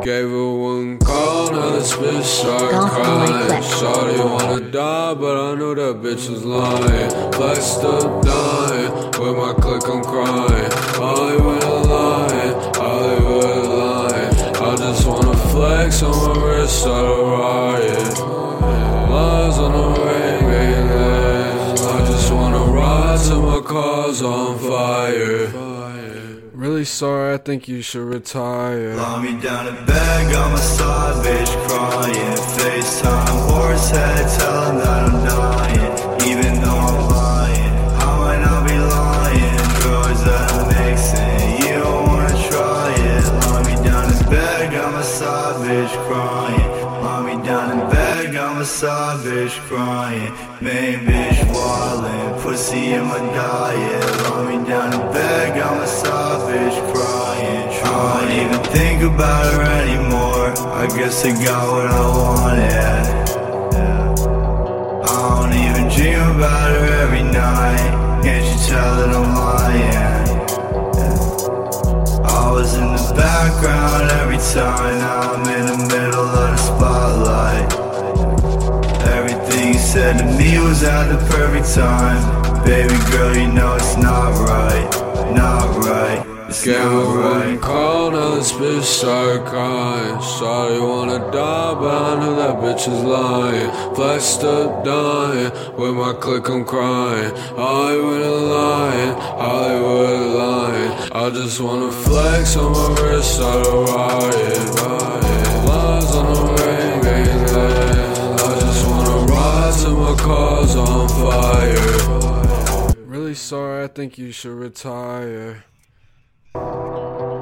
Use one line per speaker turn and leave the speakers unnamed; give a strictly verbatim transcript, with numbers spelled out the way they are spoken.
Gave her one call, now this bitch started crying. Shawty wanna die, but I knew that bitch was lying. Flexed up dying, with my click I'm crying. Hollywood a lying, Hollywood a lying. I just wanna flex on my wrist, start a riot. Lies on the ring, ain't last. I just wanna ride till my car's on fire. Really sorry, I think you should retire.
Lie me down in bed, got my side bitch crying. FaceTime, horse head, tell him that I'm dying. Even though I'm lying, I might not be lying. Drugs that I'm mixing, you don't wanna try it. Lie me down in bed, got my side bitch crying. Lie me down in bed, got my side bitch crying. Main bitch wildin', pussy in my diet. Lie me down in bed, got my side bitch crying. I don't even think about her anymore. I guess I got what I wanted. I don't even dream about her every night. Can't you tell that I'm lying? I was in the background every time. Now I'm in the middle of the spotlight. Everything you said to me was at the perfect time. Baby girl, you know it's not right. Not right. It's
Gave
not
her
right.
one call, now this bitch started crying. Shawty wanna die, but I knew that bitch was lying. Flexed up dying, with my click I'm crying. Hollywood a lying, Hollywood a lying. I just wanna flex on my wrist, start a riot, riot. Lies on the ring, ain't last. I just wanna ride till my car's on fire. Really sorry, I think you should retire.